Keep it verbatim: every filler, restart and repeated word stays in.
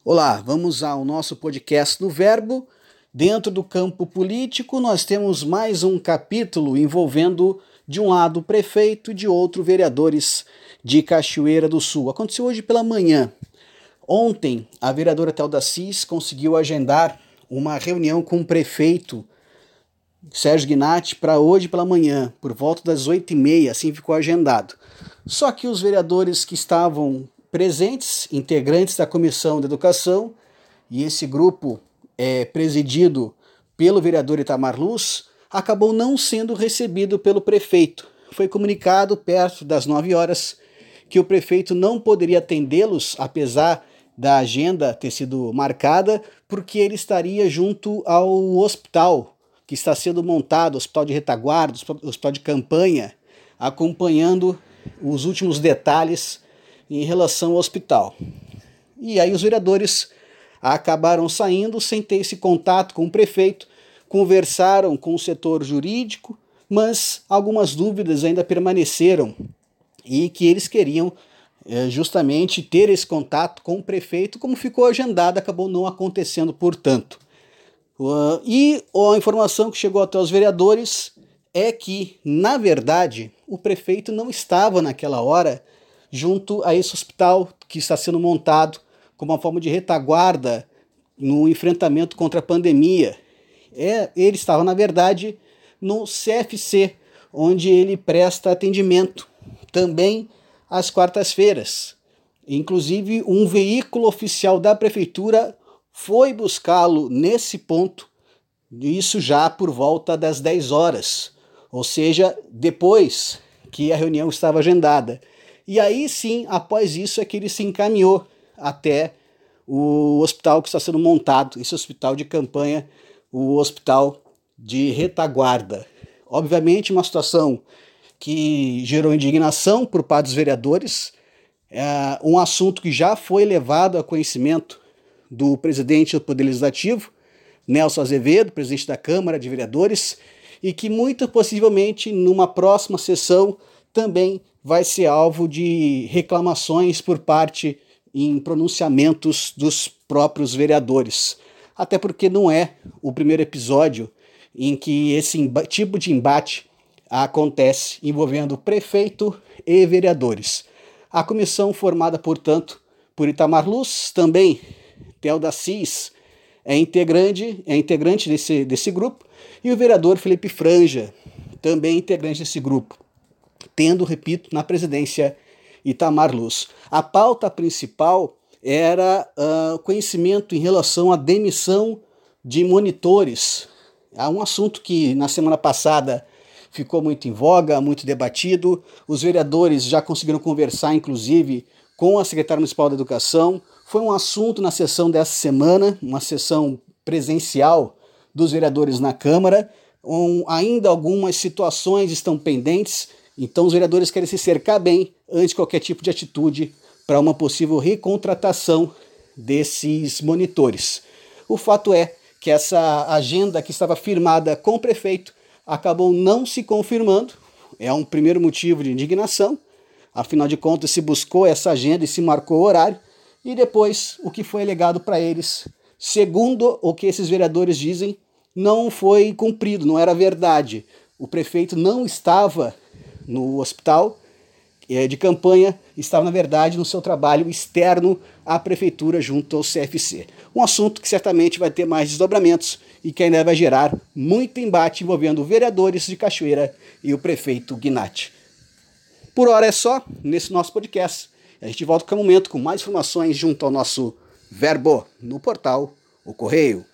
Olá, vamos ao nosso podcast no Verbo. Dentro do campo político, nós temos mais um capítulo envolvendo, de um lado, o prefeito e de outro, vereadores de Cachoeira do Sul. Aconteceu hoje pela manhã. Ontem, a vereadora Thelda Assis conseguiu agendar uma reunião com o prefeito Sérgio Gnatti para hoje pela manhã, por volta das oito e meia, assim ficou agendado. Só que os vereadores que estavam presentes, integrantes da Comissão de Educação, e esse grupo é presidido pelo vereador Itamar Luz, acabou não sendo recebido pelo prefeito. Foi comunicado perto das nove horas que o prefeito não poderia atendê-los, apesar da agenda ter sido marcada, porque ele estaria junto ao hospital que está sendo montado, hospital de retaguarda, hospital de campanha, acompanhando os últimos detalhes em relação ao hospital. E aí os vereadores acabaram saindo sem ter esse contato com o prefeito, conversaram com o setor jurídico, mas algumas dúvidas ainda permaneceram e que eles queriam é, justamente ter esse contato com o prefeito, como ficou agendado, acabou não acontecendo, portanto. Uh, e a informação que chegou até os vereadores é que, na verdade, o prefeito não estava naquela hora junto a esse hospital que está sendo montado como uma forma de retaguarda no enfrentamento contra a pandemia. É, ele estava, na verdade, no C F C, onde ele presta atendimento, também às quartas-feiras. Inclusive, um veículo oficial da prefeitura foi buscá-lo nesse ponto, isso já por volta das dez horas, ou seja, depois que a reunião estava agendada. E aí sim, após isso, é que ele se encaminhou até o hospital que está sendo montado, esse hospital de campanha, o hospital de retaguarda. Obviamente, uma situação que gerou indignação por parte dos vereadores, é um assunto que já foi levado a conhecimento do presidente do Poder Legislativo, Nelson Azevedo, presidente da Câmara de Vereadores, e que muito possivelmente numa próxima sessão também vai ser alvo de reclamações por parte em pronunciamentos dos próprios vereadores. Até porque não é o primeiro episódio em que esse tipo de embate acontece envolvendo prefeito e vereadores. A comissão formada, portanto, por Itamar Luz, também Thelda Assis é integrante, é integrante desse, desse grupo, e o vereador Felipe Franja, também integrante desse grupo, tendo, repito, na presidência Itamar Luz. A pauta principal era uh, conhecimento em relação à demissão de monitores. É um assunto que na semana passada ficou muito em voga, muito debatido. Os vereadores já conseguiram conversar, inclusive, com a secretária municipal da Educação. Foi um assunto na sessão dessa semana, uma sessão presencial dos vereadores na Câmara. Um, ainda algumas situações estão pendentes, então os vereadores querem se cercar bem antes de qualquer tipo de atitude para uma possível recontratação desses monitores. O fato é que essa agenda que estava firmada com o prefeito acabou não se confirmando. É um primeiro motivo de indignação. Afinal de contas, se buscou essa agenda e se marcou o horário. E depois, o que foi alegado para eles, segundo o que esses vereadores dizem, não foi cumprido, não era verdade. O prefeito não estava no hospital de campanha, estava, na verdade, no seu trabalho externo à prefeitura junto ao C F C. Um assunto que certamente vai ter mais desdobramentos e que ainda vai gerar muito embate envolvendo vereadores de Cachoeira e o prefeito Gnatti. Por hora é só, nesse nosso podcast. A gente volta com o momento com mais informações junto ao nosso Verbo no portal O Correio.